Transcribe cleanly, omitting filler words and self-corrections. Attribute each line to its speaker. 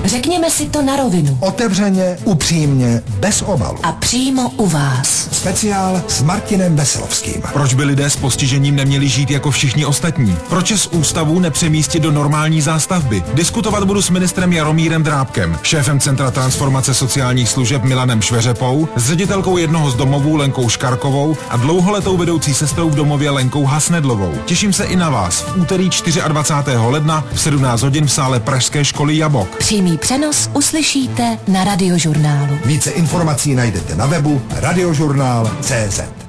Speaker 1: Řekněme si to na rovinu.
Speaker 2: Otevřeně, upřímně, bez obalu.
Speaker 1: A přímo u vás.
Speaker 2: Speciál s Martinem Veselovským.
Speaker 3: Proč by lidé s postižením neměli žít jako všichni ostatní? Proč z ústavu nepřemístit do normální zástavby? Diskutovat budu s ministrem Jaromírem Drábkem, šéfem Centra transformace sociálních služeb Milanem Šveřepou, s ředitelkou jednoho z domovů Lenkou Škarkovou a dlouholetou vedoucí sestrou v domově Lenkou Hasnedlovou. Těším se i na vás v úterý 24. ledna v 17 hodin v sále Pražské školy Jabok.
Speaker 1: Přímý přenos uslyšíte na Radiožurnálu.
Speaker 2: Více informací najdete na webu radiožurnál.cz.